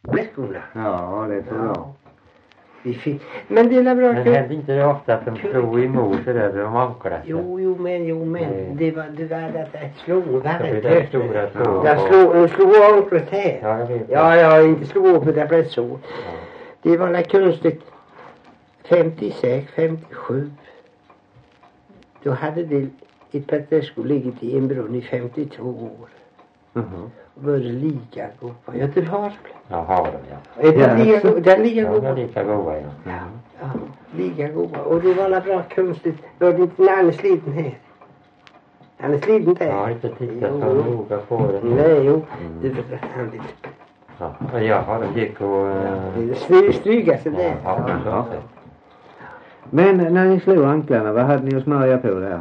skolan. Ja, det tror jag. Men det är bra. Men hände inte det ofta att de slog emot det där de ankade? Jo, men det var att det slog värre. Jag slog anklet här. Ja, jag vet. Ja, inte slog upp det blev så. Det var la konstigt 56, 57. Då hade det ett Pettersco ligget i en brunn i 52 år. Och började lika gå på Göteborg. Jaha, ja. Den ligger goda. Ja, de är lika goda, ja. Ja, lika goda. Och det var bra konstigt. Då är det inte när han är sliten här. Han är sliten där. Jag har inte tittat så noga på det. Nej, jo. Det var han lite. Ja, jaha, de gick och... Det stryga sig där. Ja. Men när ni slog anklarna, vad hade ni att smörja på det här?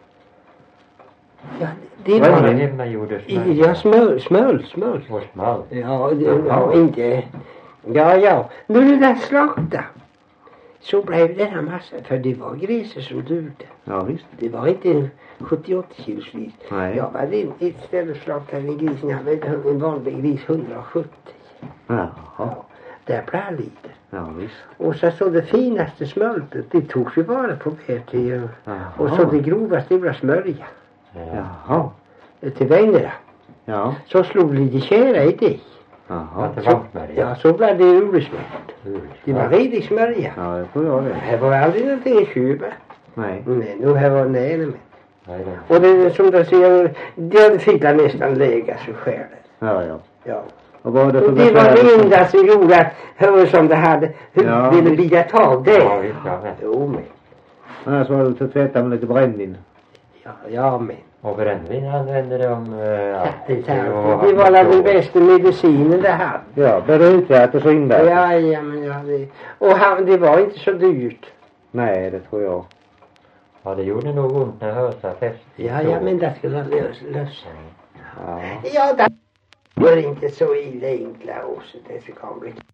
Ja, det Vad var var det hemmagjorda smör? Ja, smör. Och smör? Ja, inte... Ja. Nu är det där slakta. Så blev det en massa. För det var grisar som dugde. Ja, visst. Det var inte 78 kilos vis. Nej. Jag var in ett ställe slaktade en gris. Jag hade en vanlig gris 170. Jaha. Ja, där blev lite. Ja, visst. Och så det finaste smöltet, det togs ju bara på väg till. Och så det grovaste var smörja. Jaha. Till vännerna. Ja. Så slog lite kära i det. Jaha. Ja, så blev det ursmärt. Det var riktigt smörja. Ja, det tror jag det. Det var aldrig någonting att köpa. Nej. Nej, nu här var nära med. Nej. Och det är som du säger, det fick jag nästan lägga sig själv. Ja. Och vad var det för Och det var det enda som gjorde att hur som det hade, ville bita tag det. Ja, visst, ja. Jo, men. Annars var det att tvätta med lite brännvin. Ja, men. Och brännvin använde de alltid. Det var den bästa medicinen det hade. Ja, berutvärt och så inbär. Ja, men det. Och det var inte så dyrt. Nej, det tror jag. Ja, det gjorde nog ont när hösa fäst. Ja, men det skulle ha lösa. Ja. Ja, det var inte så illa enkla också, det så kom